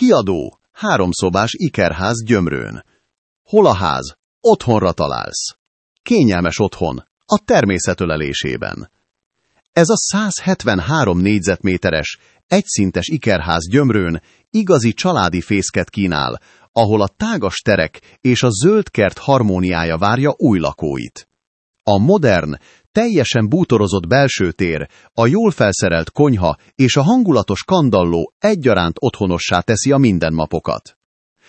Kiadó, 3 szobás ikerház Gyömrőn. Hol a ház? Otthonra találsz. Kényelmes otthon, a természet ölelésében. Ez a 173 négyzetméteres, egyszintes ikerház Gyömrőn igazi családi fészket kínál, ahol a tágas terek és a zöld kert harmóniája várja új lakóit. A modern, teljesen bútorozott belső tér, a jól felszerelt konyha és a hangulatos kandalló egyaránt otthonossá teszi a mindennapokat.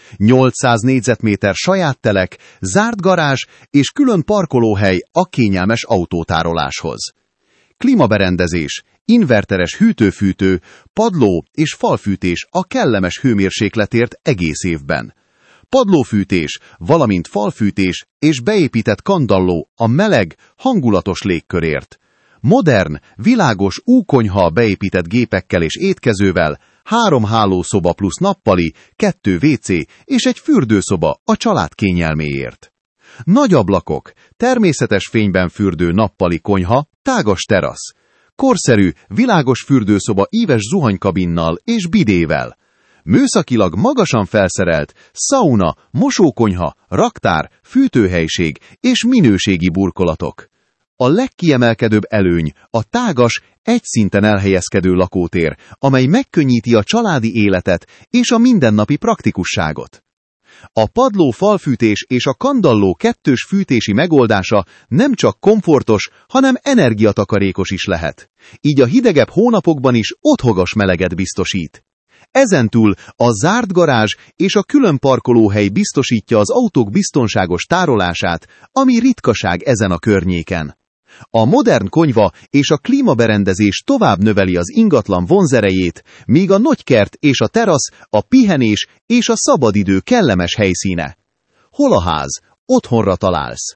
800 négyzetméter saját telek, zárt garázs és külön parkolóhely a kényelmes autótároláshoz. Klímaberendezés, inverteres hűtő-fűtő, padló és falfűtés a kellemes hőmérsékletért egész évben. Padlófűtés, valamint falfűtés és beépített kandalló a meleg, hangulatos légkörért. Modern, világos U-konyha beépített gépekkel és étkezővel, 3 hálószoba plusz nappali, 2 WC és egy fürdőszoba a család kényelméért. Nagy ablakok, természetes fényben fürdő nappali konyha, tágas terasz. Korszerű, világos fürdőszoba íves zuhanykabinnal és bidével. Műszakilag magasan felszerelt szauna, mosókonyha, raktár, fűtőhelység és minőségi burkolatok. A legkiemelkedőbb előny a tágas, egy szinten elhelyezkedő lakótér, amely megkönnyíti a családi életet és a mindennapi praktikusságot. A padló falfűtés és a kandalló kettős fűtési megoldása nem csak komfortos, hanem energiatakarékos is lehet. Így a hidegebb hónapokban is otthogos meleget biztosít. Ezentúl a zárt garázs és a külön parkolóhely biztosítja az autók biztonságos tárolását, ami ritkaság ezen a környéken. A modern konyva és a klímaberendezés tovább növeli az ingatlan vonzerejét, míg a nagykert és a terasz a pihenés és a szabadidő kellemes helyszíne. Hol a ház? Otthonra találsz.